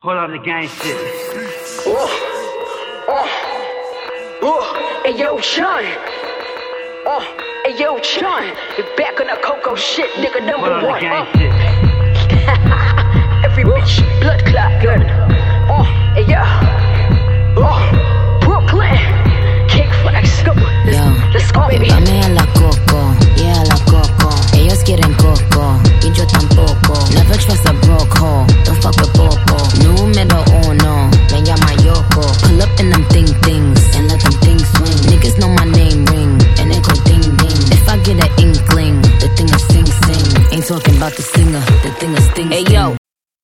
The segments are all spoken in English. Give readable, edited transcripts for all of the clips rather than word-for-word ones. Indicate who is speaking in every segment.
Speaker 1: Hold on the gang shit.
Speaker 2: Hey yo, Sean. Hey yo, Sean. You back on the Coco shit, nigga, number
Speaker 1: Hold on the
Speaker 2: one.
Speaker 1: gang shit.
Speaker 2: Every bitch, blood clot, good. Hey yo. Brooklyn. King Flex, go. Let's go, baby.
Speaker 3: Dame a la coco, yeah, a la coco. Ellos quieren coco, y yo tampoco. Never trust a broke hoe, don't fuck with popo. Número uno, me llama Yoko. Pull up in them things, and let them things swing. Niggas know my name ring, and it go ding ding. If I get an inkling, the thing is sing sing. Ain't talking about the singer, the thing is sting. Hey yo.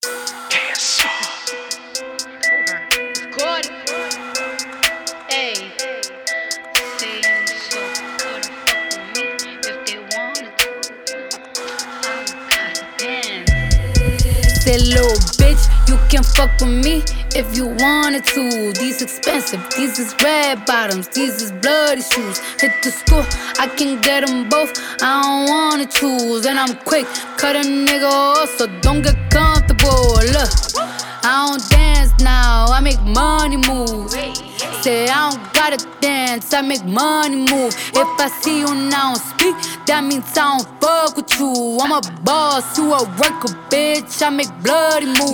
Speaker 4: That little bitch, you can fuck with me if you wanted to. These expensive, these is red bottoms, these is bloody shoes. Hit the school, I can get them both, I don't wanna choose. And I'm quick, cut a nigga off, so don't get comfortable. Look, I don't dance now, I make money move. Say I don't gotta dance, I make money move. If I see you now speak, that means I don't fuck with you. I'm a boss, you a worker, bitch, I make bloody move.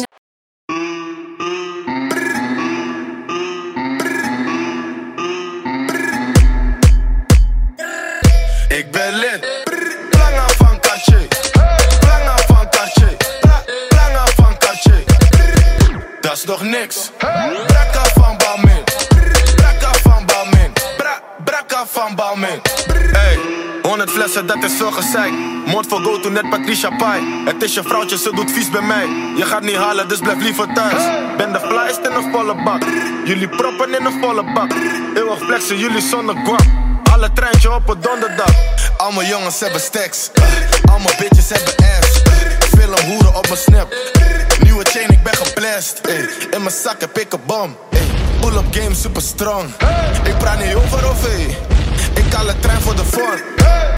Speaker 5: Ik ben lid, lange van Cartier, lange van Cartier, lange van Cartier. Dat is nog niks, brakka van Balmain, brakka van Balmain, brakka van Balmain. Hey, 100 flessen, dat is veel gezeik. Moord voor go to net Patricia Pai. Het is je vrouwtje, ze doet vies bij mij. Je gaat niet halen, dus blijf liever thuis. Ben de flyest in een volle bak, jullie proppen in een volle bak. Eeuwig flexen, jullie zonder guap. Alle treintje op een donderdag. Al mijn jongens hebben stacks, al mijn bitches hebben ass. Film hoeren op mijn snap. Nieuwe chain, ik ben geblest. In mijn zak heb ik een bom. Pull-up game super strong. Ik praat niet over OV. Ik haal een trein voor de vorm.